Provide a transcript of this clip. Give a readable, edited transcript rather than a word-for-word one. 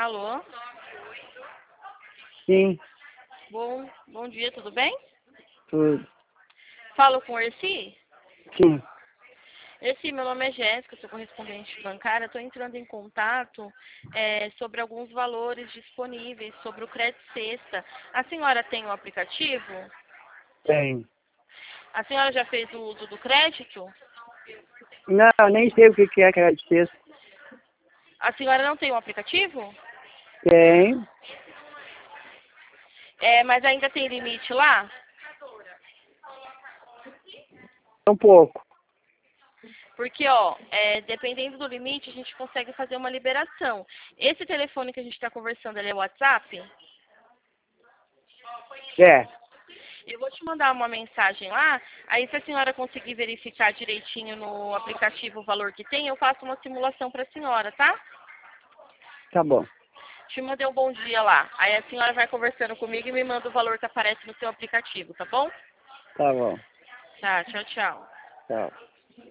Alô? Sim, Bom dia, tudo bem? tudo. Falo com o Erci? Sim, Erci, meu nome é Jéssica, sou correspondente bancária. Estou entrando em contato sobre alguns valores disponíveis, sobre o Crédito Sexta. A senhora tem o aplicativo? tem. A senhora já fez o uso do crédito? Não, nem sei o que é crédito texto. A senhora não tem o aplicativo? Tem, Mas ainda tem limite lá? um pouco. Porque, dependendo do limite, a gente consegue fazer uma liberação. Esse telefone que a gente está conversando, ele é o WhatsApp? É, Eu vou te mandar uma mensagem lá, aí se a senhora conseguir verificar direitinho no aplicativo o valor que tem, eu faço uma simulação para a senhora, tá? tá bom. Te mandei um bom dia lá. Aí a senhora vai conversando comigo e me manda o valor que aparece no seu aplicativo, tá bom? Tá bom. Tá, tchau, tchau. Tchau.